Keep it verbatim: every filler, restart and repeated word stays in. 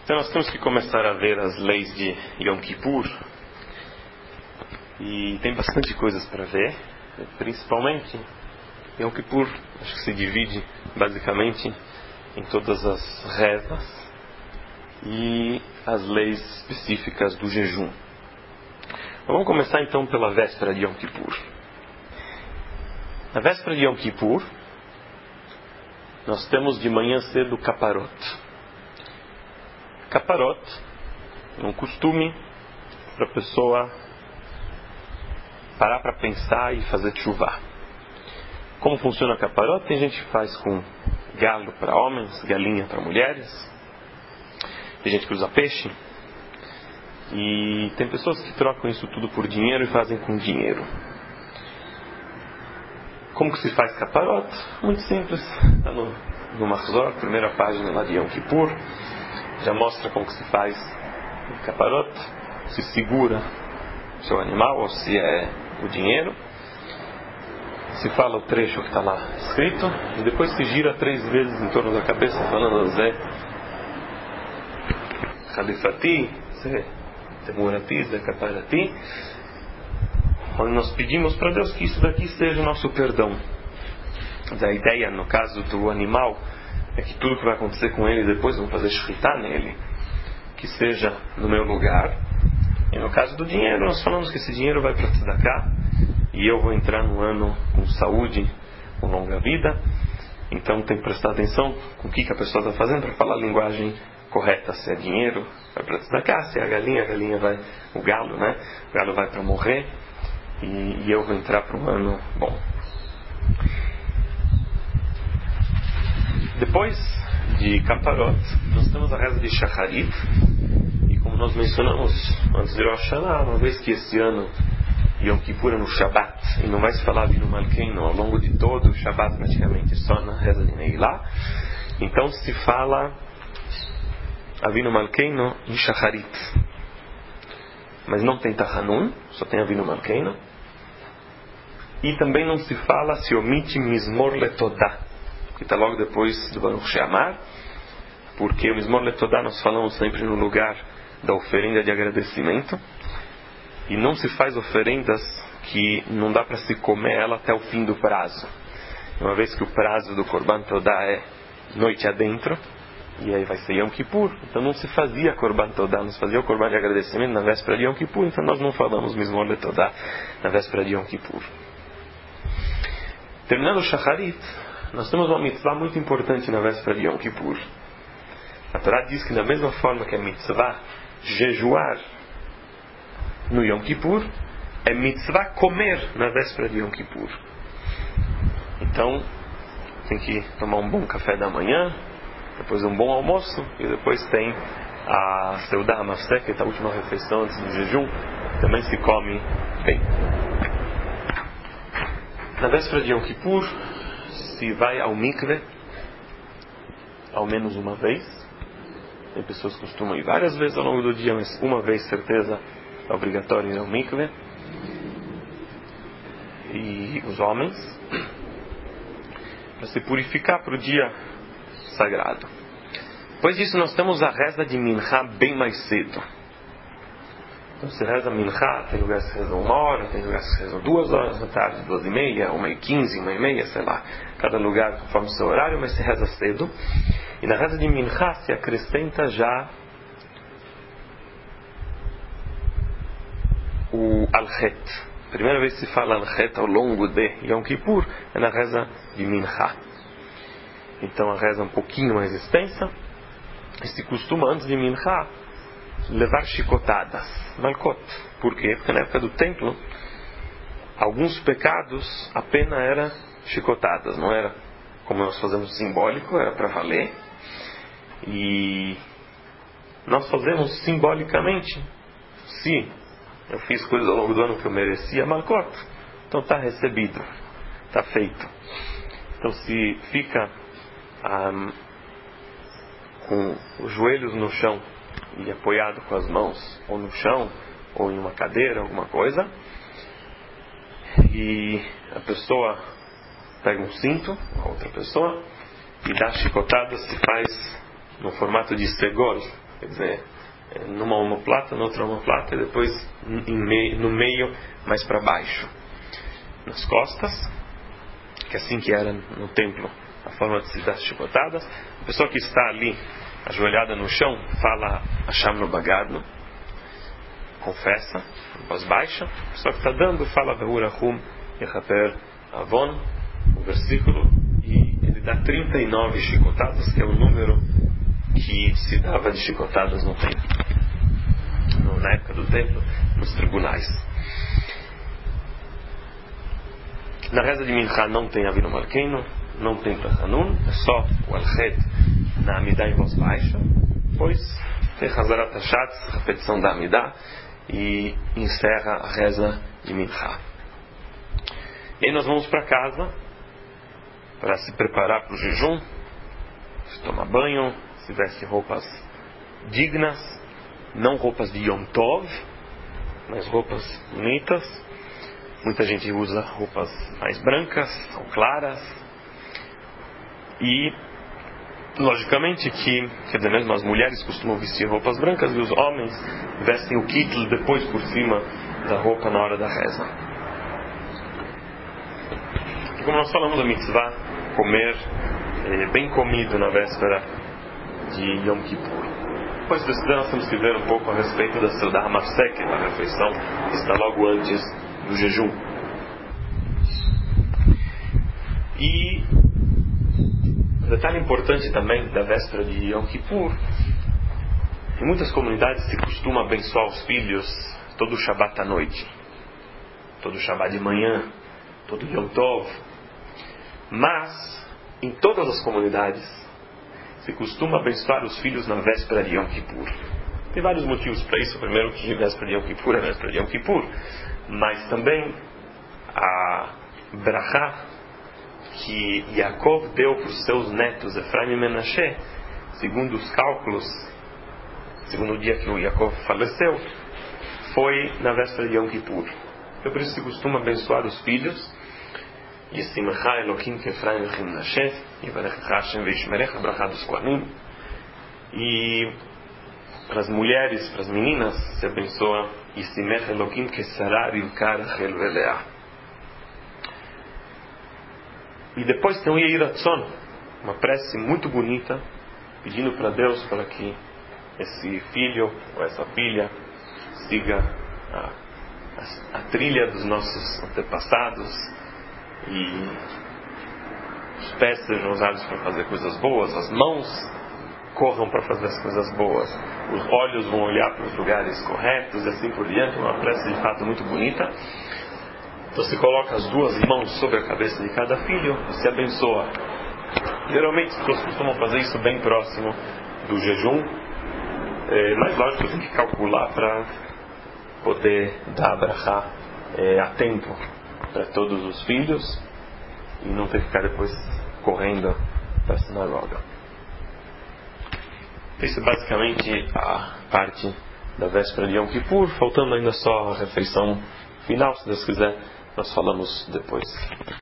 Então nós temos que começar a ver as leis de Yom Kippur. E tem bastante coisas para ver. Principalmente, Yom Kippur acho que se divide basicamente em todas as rezas e as leis específicas do jejum. Vamos começar então pela véspera de Yom Kippur. Na véspera de Yom Kippur, nós temos de manhã cedo Kaparot. Kaparot é um costume para a pessoa parar para pensar e fazer tshuva. Como funciona Kaparot? Tem gente que faz com galo para homens, galinha para mulheres. Tem gente que usa peixe. E tem pessoas que trocam isso tudo por dinheiro e fazem com dinheiro. Como que se faz Kaparot? Muito simples. Está no, no Mahzor, primeira página lá de Yom Kippur. Já mostra como que se faz Kaparot. Se segura o seu animal ou se é o dinheiro. Se fala o trecho que está lá escrito. E depois se gira três vezes em torno da cabeça falando Zé Khalifati, Zé Temurati, Zé Kaparati. Onde nós pedimos para Deus que isso daqui seja o nosso perdão. Mas a ideia no caso do animal é que tudo que vai acontecer com ele depois vão fazer shritá nele, que seja no meu lugar. E no caso do dinheiro, nós falamos que esse dinheiro vai para tzedakah e eu vou entrar no ano com saúde, com longa vida. Então tem que prestar atenção com o que, que a pessoa está fazendo para falar a linguagem correta. Se é dinheiro, vai para tzedakah. Se é a galinha, a galinha vai, o galo, né? O galo vai para morrer e, e eu vou entrar para um ano bom. Depois de Kaparot, nós temos a reza de Shacharit. E como nós mencionamos antes de Rosh Hashanah, uma vez que esse ano Yom Kippur é no Shabbat, e não vai se falar Avinu Malkeinu ao longo de todo o Shabbat, praticamente só na reza de Neilá, então se fala Avinu Malkeinu em Shacharit. Mas não tem Tachanun, só tem Avinu Malkeinu. E também não se fala, se omite Mizmor Letodah, que está logo depois do Baruch She'amar, porque o Mizmor Letodah nós falamos sempre no lugar da oferenda de agradecimento, e não se faz oferendas que não dá para se comer ela até o fim do prazo. Uma vez que o prazo do Korban Todah é noite adentro, e aí vai ser Yom Kippur, então não se fazia Korban Todah, não se fazia o Korban de agradecimento na véspera de Yom Kippur, então nós não falamos Mizmor Letodah na véspera de Yom Kippur. Terminando o Shacharit, nós temos uma mitzvah muito importante na véspera de Yom Kippur. A Torá diz que da mesma forma que é mitzvah jejuar no Yom Kippur, é mitzvah comer na véspera de Yom Kippur. Então, tem que tomar um bom café da manhã, depois um bom almoço, e depois tem a Seudah HaMafseket, a última refeição antes do jejum, também se come bem. Na véspera de Yom Kippur, se vai ao mikve ao menos uma vez. Tem pessoas que costumam ir várias vezes ao longo do dia, mas uma vez certeza é obrigatório ir ao mikve. E os homens, para se purificar para o dia sagrado. Depois disso nós temos a reza de Minchá bem mais cedo. Então se reza Minchá, tem lugares que rezam uma hora, tem lugares que rezam duas horas da tarde, duas e meia, uma e quinze, uma e meia, sei lá. Cada lugar conforme o seu horário, mas se reza cedo. E na reza de Minchá se acrescenta já o Al-Het. A primeira vez que se fala Al-Het ao longo de Yom Kippur é na reza de Minchá. Então a reza é um pouquinho mais extensa. E se costuma antes de Minchá levar chicotadas, malkot. Por quê? Porque na época do templo alguns pecados a pena era chicotadas, não era como nós fazemos simbólico, era para valer. E nós fazemos simbolicamente. Se eu fiz coisas ao longo do ano que eu merecia, malkot, então está recebido, está feito. Então se fica um, com os joelhos no chão e apoiado com as mãos ou no chão ou em uma cadeira, alguma coisa, e a pessoa pega um cinto, a outra pessoa, e dá chicotadas, se faz no formato de segol, quer dizer, numa omoplata, noutra omoplata, e depois em meio, no meio, mais para baixo, nas costas, que é assim que era no templo, a forma de se dar chicotadas. A pessoa que está ali, ajoelhada no chão, fala Hasham no Bagadno, confessa, em voz baixa. A pessoa que está dando, fala Ve'urahum Yechaper Avon, o versículo, e ele dá trinta e nove chicotadas, que é o número que se dava de chicotadas no templo, no, na época do templo, nos tribunais. Na reza de Mincha não tem Avinu Malkeinu, não tem Tachanun, é só o Alchet na Amidah em voz baixa, depois tem Hazarat Hashatz, repetição da Amidah, e encerra a reza de Mincha. E aí nós vamos para casa para se preparar para o jejum, se tomar banho, se veste roupas dignas, não roupas de Yom Tov, mas roupas bonitas. Muita gente usa roupas mais brancas ou claras. E, logicamente, que, quer dizer, mesmo as mulheres costumam vestir roupas brancas e os homens vestem o kittel depois por cima da roupa na hora da reza. E como nós falamos da mitzvah, comer é, bem comido na véspera de Yom Kippur. Depois desse nós temos que ver um pouco a respeito da Seudah Mafsek, da refeição que está logo antes do jejum. E um detalhe importante também da véspera de Yom Kippur: em muitas comunidades se costuma abençoar os filhos todo o Shabbat à noite, todo o Shabbat de manhã, todo o Yom Tov. Mas em todas as comunidades se costuma abençoar os filhos na véspera de Yom Kippur. Tem vários motivos para isso. Primeiro, que véspera de Yom Kippur é véspera de Yom Kippur, mas também a brachá que Yaakov deu para os seus netos Efraim e Menashe, segundo os cálculos, segundo o dia que o Yaakov faleceu, foi na véspera de Yom Kippur. Então por isso se costuma abençoar os filhos. Yisimcha Elokim Kefraim e Menashe, Yivarech Hashem Veishmerech, a brachá dos Kohanim. E para as mulheres, para as meninas, se abençoa Yisimech Elokim Kesara Rivka Rachel Veleah. E depois tem o Yehi Ratzon, uma prece muito bonita, pedindo para Deus para que esse filho ou essa filha siga a, a, a trilha dos nossos antepassados, e os pés sejam usados para fazer coisas boas, as mãos corram para fazer as coisas boas, os olhos vão olhar para os lugares corretos e assim por diante. Uma prece de fato muito bonita. Então se coloca as duas mãos sobre a cabeça de cada filho e se abençoa. Geralmente as pessoas costumam fazer isso bem próximo do jejum, é, mas lógico, tem que calcular para poder dar a brachá é, a tempo para todos os filhos e não ter que ficar depois correndo para a sinagoga. Isso é basicamente a parte da véspera de Yom Kippur, faltando ainda só a refeição final. Se Deus quiser, nós falamos depois.